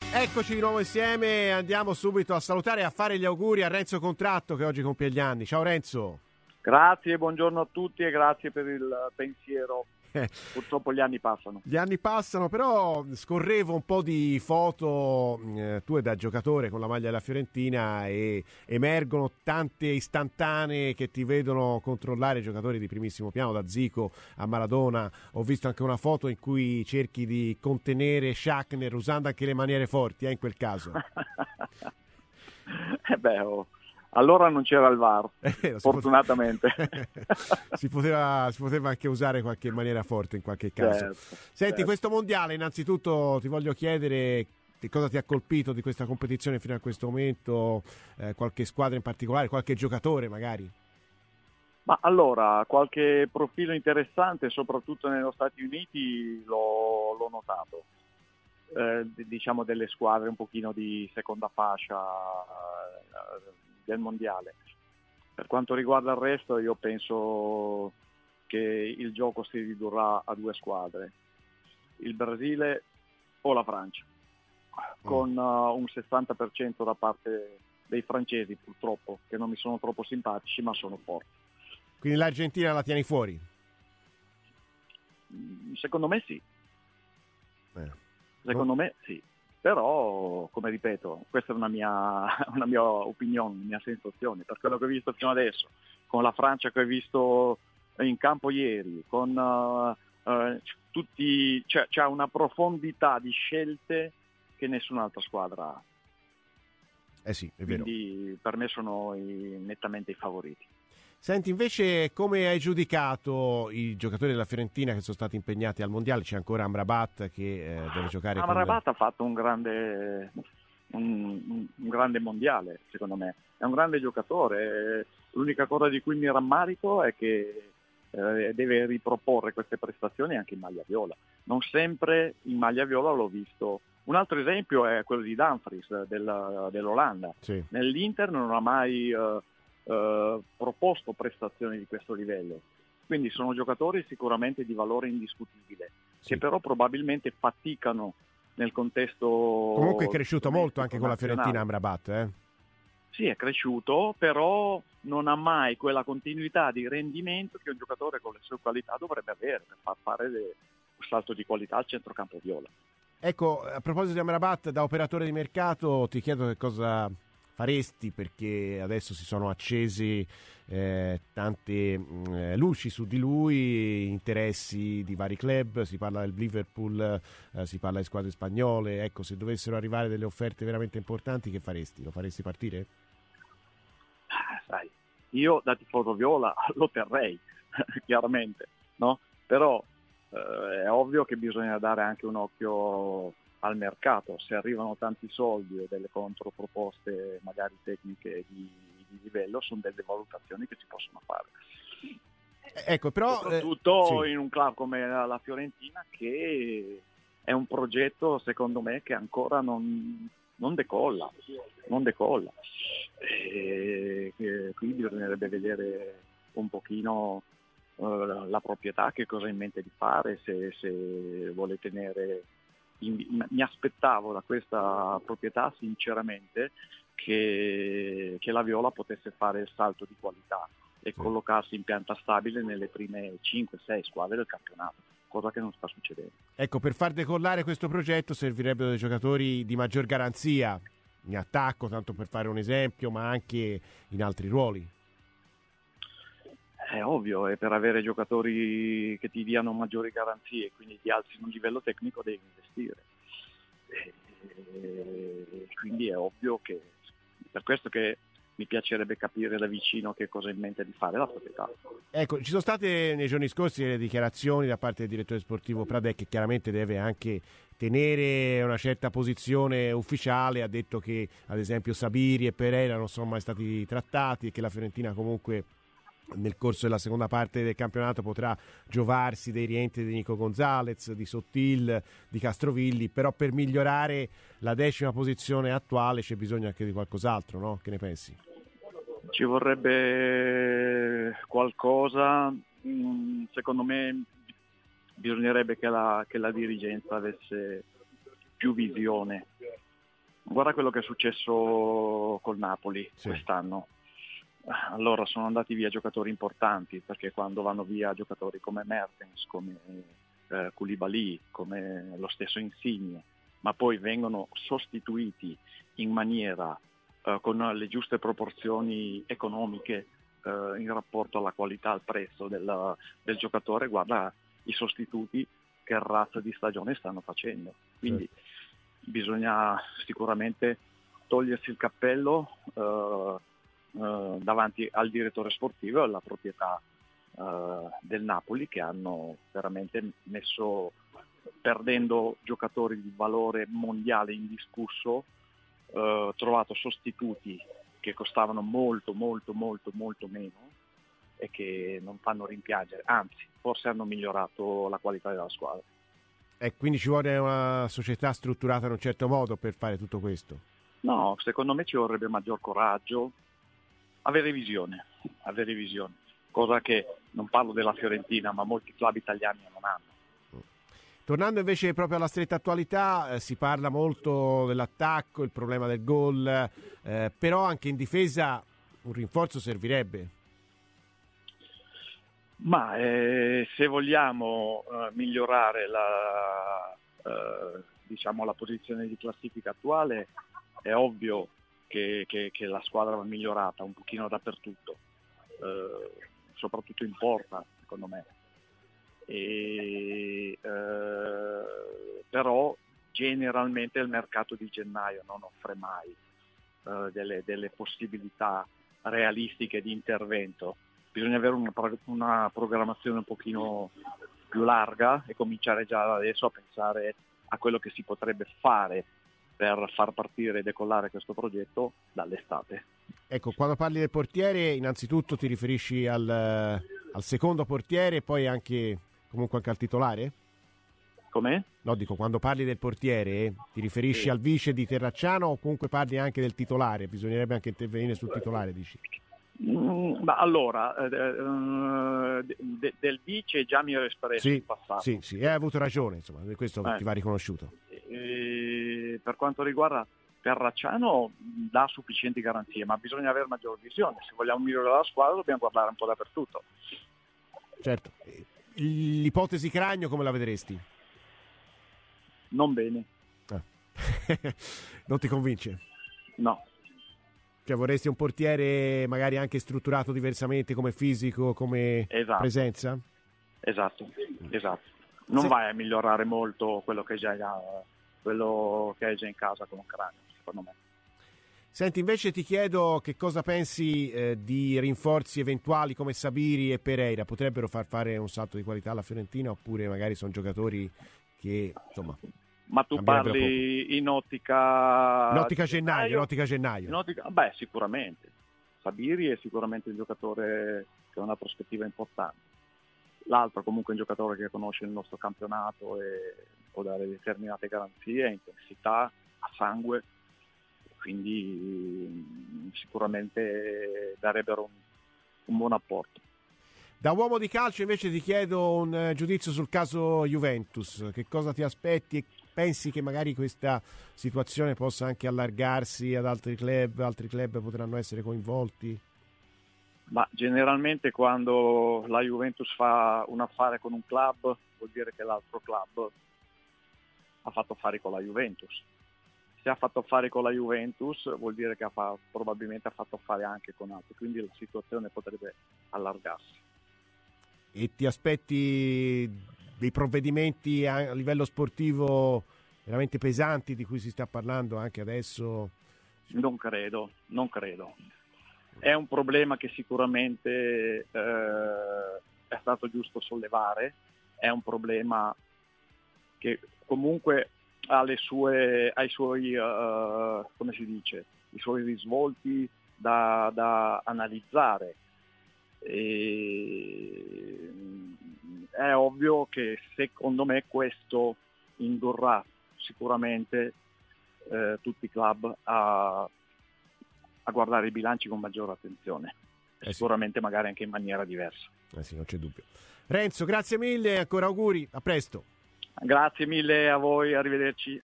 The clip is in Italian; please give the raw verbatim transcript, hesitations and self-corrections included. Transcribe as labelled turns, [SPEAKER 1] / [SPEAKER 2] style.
[SPEAKER 1] Eccoci di nuovo insieme, andiamo subito a salutare e a fare gli auguri a Renzo Contratto che oggi compie gli anni. Ciao Renzo.
[SPEAKER 2] Grazie, buongiorno a tutti e grazie per il pensiero. Purtroppo gli anni passano.
[SPEAKER 1] Gli anni passano, però scorrevo un po' di foto eh, tue da giocatore con la maglia della Fiorentina e emergono tante istantanee che ti vedono controllare giocatori di primissimo piano, da Zico a Maradona. Ho visto anche una foto in cui cerchi di contenere Schachner usando anche le maniere forti, eh, in quel caso.
[SPEAKER 2] eh beh, oh. Allora non c'era il V A R, vero, fortunatamente.
[SPEAKER 1] Si poteva, si, poteva, si poteva anche usare qualche maniera forte in qualche caso.
[SPEAKER 2] Certo,
[SPEAKER 1] Senti,
[SPEAKER 2] certo.
[SPEAKER 1] Questo mondiale, innanzitutto ti voglio chiedere che cosa ti ha colpito di questa competizione fino a questo momento, eh, qualche squadra in particolare, qualche giocatore magari?
[SPEAKER 2] Ma allora, qualche profilo interessante, soprattutto negli Stati Uniti, l'ho, l'ho notato. Eh, diciamo delle squadre un pochino di seconda fascia eh, del mondiale. Per quanto riguarda il resto, io penso che il gioco si ridurrà a due squadre, il Brasile o la Francia, con uh, un sessanta per cento da parte dei francesi, purtroppo, che non mi sono troppo simpatici, ma sono forti.
[SPEAKER 1] Quindi l'Argentina la tieni fuori?
[SPEAKER 2] Secondo me sì.
[SPEAKER 1] Eh.
[SPEAKER 2] Secondo me sì, però come ripeto, questa è una mia, una mia opinione, una mia sensazione, per quello che ho visto fino adesso, con la Francia che ho visto in campo ieri, con uh, uh, tutti, cioè, c'è una profondità di scelte che nessun'altra squadra ha.
[SPEAKER 1] Eh sì, è vero.
[SPEAKER 2] Quindi per me sono i, nettamente i favoriti.
[SPEAKER 1] Senti, invece, come hai giudicato i giocatori della Fiorentina che sono stati impegnati al Mondiale? C'è ancora Amrabat che eh, deve giocare
[SPEAKER 2] Amrabat
[SPEAKER 1] con...
[SPEAKER 2] ha fatto un grande, un, un grande mondiale, secondo me. È un grande giocatore. L'unica cosa di cui mi rammarico è che eh, deve riproporre queste prestazioni anche in maglia viola. Non sempre in maglia viola l'ho visto. Un altro esempio è quello di Dumfries del, dell'Olanda. Sì. Nell'Inter non ha mai... Eh, Uh, proposto prestazioni di questo livello, quindi sono giocatori sicuramente di valore indiscutibile, sì, che però probabilmente faticano nel contesto.
[SPEAKER 1] Comunque è cresciuto molto anche con la Fiorentina Amrabat, eh?
[SPEAKER 2] Sì, è cresciuto, però non ha mai quella continuità di rendimento che un giocatore con le sue qualità dovrebbe avere per far fare le, un salto di qualità al centrocampo viola.
[SPEAKER 1] Ecco, a proposito di Amrabat, da operatore di mercato ti chiedo che cosa faresti, perché adesso si sono accesi eh, tante mh, luci su di lui, interessi di vari club, si parla del Liverpool, eh, si parla di squadre spagnole. Ecco, se dovessero arrivare delle offerte veramente importanti, che faresti? Lo faresti partire?
[SPEAKER 2] Ah, sai, io da tifoso viola lo terrei, chiaramente, no? Però eh, è ovvio che bisogna dare anche un occhio al mercato. Se arrivano tanti soldi e delle controproposte magari tecniche di, di livello, sono delle valutazioni che si possono fare.
[SPEAKER 1] Ecco, però
[SPEAKER 2] soprattutto
[SPEAKER 1] eh, sì.
[SPEAKER 2] in un club come la Fiorentina, che è un progetto secondo me che ancora non, non decolla, non decolla. E, e qui bisognerebbe vedere un pochino uh, la proprietà, che cosa ha in mente di fare, se, se vuole tenere. Mi aspettavo da questa proprietà sinceramente che, che la Viola potesse fare il salto di qualità e sì, collocarsi in pianta stabile nelle prime cinque sei squadre del campionato, cosa che non sta succedendo.
[SPEAKER 1] Ecco, per far decollare questo progetto servirebbero dei giocatori di maggior garanzia in attacco, tanto per fare un esempio, ma anche in altri ruoli.
[SPEAKER 2] È ovvio, e per avere giocatori che ti diano maggiori garanzie e quindi ti alzino un livello tecnico devi investire. E, e quindi è ovvio che per questo che mi piacerebbe capire da vicino che cosa ha in mente di fare la proprietà.
[SPEAKER 1] Ecco, ci sono state nei giorni scorsi le dichiarazioni da parte del direttore sportivo Pradè, che chiaramente deve anche tenere una certa posizione ufficiale. Ha detto che ad esempio Sabiri e Pereira non sono mai stati trattati e che la Fiorentina comunque nel corso della seconda parte del campionato potrà giovarsi dei rientri di Nico Gonzalez, di Sottil, di Castrovilli, però per migliorare la decima posizione attuale c'è bisogno anche di qualcos'altro, no? Che ne pensi?
[SPEAKER 2] Ci vorrebbe qualcosa, secondo me bisognerebbe che la, che la dirigenza avesse più visione Guarda quello che è successo col Napoli
[SPEAKER 1] sì.
[SPEAKER 2] quest'anno. Allora sono andati via giocatori importanti, perché quando vanno via giocatori come Mertens, come eh, Koulibaly, come lo stesso Insigne, ma poi vengono sostituiti in maniera eh, con le giuste proporzioni economiche eh, in rapporto alla qualità, al prezzo del, del giocatore, guarda i sostituti che razza di stagione stanno facendo. Quindi certo. Bisogna sicuramente togliersi il cappello eh, eh, davanti al direttore sportivo e alla proprietà eh, del Napoli, che hanno veramente messo, perdendo giocatori di valore mondiale indiscusso, eh, trovato sostituti che costavano molto molto molto molto meno e che non fanno rimpiangere, anzi forse hanno migliorato la qualità della squadra.
[SPEAKER 1] E quindi ci vuole una società strutturata in un certo modo per fare tutto questo?
[SPEAKER 2] No, secondo me ci vorrebbe maggior coraggio, avere visione, avere visione, cosa che non parlo della Fiorentina, ma molti club italiani non hanno.
[SPEAKER 1] Tornando invece proprio alla stretta attualità, eh, si parla molto dell'attacco, il problema del gol, eh, però anche in difesa un rinforzo servirebbe.
[SPEAKER 2] Ma eh, se vogliamo eh, migliorare la, eh, diciamo la posizione di classifica attuale, è ovvio che, che, che la squadra va migliorata un pochino dappertutto, eh, soprattutto in porta, secondo me. E, eh, però generalmente il mercato di gennaio non offre mai eh, delle, delle possibilità realistiche di intervento. Bisogna avere una, una programmazione un pochino più larga e cominciare già adesso a pensare a quello che si potrebbe fare per far partire e decollare questo progetto dall'estate.
[SPEAKER 1] Ecco, quando parli del portiere, innanzitutto ti riferisci al, al secondo portiere e poi anche comunque anche al titolare?
[SPEAKER 2] Com'è?
[SPEAKER 1] No, dico, quando parli del portiere, ti riferisci
[SPEAKER 2] sì.
[SPEAKER 1] al vice di Terracciano o comunque parli anche del titolare? Bisognerebbe anche intervenire sul titolare, dici?
[SPEAKER 2] Mm, ma allora, eh, de, del vice già mi ero espresso
[SPEAKER 1] sì,
[SPEAKER 2] in passato.
[SPEAKER 1] Sì, sì, hai avuto ragione, insomma, questo eh. ti va riconosciuto.
[SPEAKER 2] E per quanto riguarda Terracciano, dà sufficienti garanzie, ma bisogna avere maggior visione. Se vogliamo migliorare la squadra dobbiamo guardare un po' dappertutto.
[SPEAKER 1] Certo. L'ipotesi Cragno come la vedresti?
[SPEAKER 2] Non bene.
[SPEAKER 1] Ah. Non ti convince?
[SPEAKER 2] No.
[SPEAKER 1] Cioè vorresti un portiere magari anche strutturato diversamente come fisico, come
[SPEAKER 2] esatto.
[SPEAKER 1] presenza?
[SPEAKER 2] Esatto, esatto. Non Se... vai a migliorare molto quello che già quello che hai già in casa con un Cragno, secondo me.
[SPEAKER 1] Senti, invece ti chiedo che cosa pensi eh, di rinforzi eventuali come Sabiri e Pereira. Potrebbero far fare un salto di qualità alla Fiorentina oppure magari sono giocatori che insomma...
[SPEAKER 2] Ma tu parli in ottica...
[SPEAKER 1] In ottica gennaio, in ottica gennaio.
[SPEAKER 2] In ottica... Beh, sicuramente. Sabiri è sicuramente un giocatore che ha una prospettiva importante. L'altro comunque è un giocatore che conosce il nostro campionato e può dare determinate garanzie, intensità, a sangue. Quindi sicuramente darebbero un, un buon apporto.
[SPEAKER 1] Da uomo di calcio invece ti chiedo un uh, giudizio sul caso Juventus. Che cosa ti aspetti e pensi che magari questa situazione possa anche allargarsi ad altri club, altri club potranno essere coinvolti?
[SPEAKER 2] Ma generalmente quando la Juventus fa un affare con un club vuol dire che l'altro club ha fatto affari con la Juventus. Se ha fatto affari con la Juventus vuol dire che ha fa- probabilmente ha fatto affari anche con altri, quindi la situazione potrebbe allargarsi.
[SPEAKER 1] E ti aspetti dei provvedimenti a livello sportivo veramente pesanti di cui si sta parlando anche adesso?
[SPEAKER 2] Non credo, non credo. È un problema che sicuramente eh, è stato giusto sollevare, è un problema che comunque ha le sue, ha i suoi, uh, come si dice, i suoi risvolti da, da analizzare. E è ovvio che secondo me questo indurrà sicuramente eh, tutti i club a, a guardare i bilanci con maggiore attenzione, eh sicuramente sì. Magari anche in maniera diversa.
[SPEAKER 1] Eh sì, non c'è dubbio. Renzo, grazie mille, ancora auguri, a presto.
[SPEAKER 2] Grazie mille a voi, arrivederci.